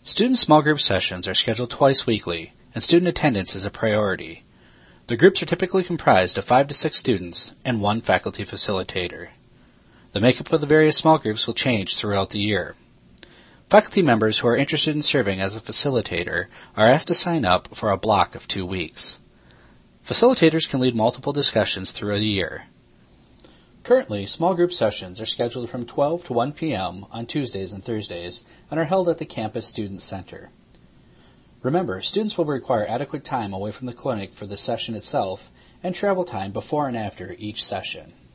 Student small group sessions are scheduled twice weekly, and student attendance is a priority. The groups are typically comprised of 5 to 6 students and 1 faculty facilitator. The makeup of the various small groups will change throughout the year. Faculty members who are interested in serving as a facilitator are asked to sign up for a block of 2 weeks. Facilitators can lead multiple discussions throughout the year. Currently, small group sessions are scheduled from 12 to 1 p.m. on Tuesdays and Thursdays and are held at the Campus Student Center. Remember, students will require adequate time away from the clinic for the session itself and travel time before and after each session.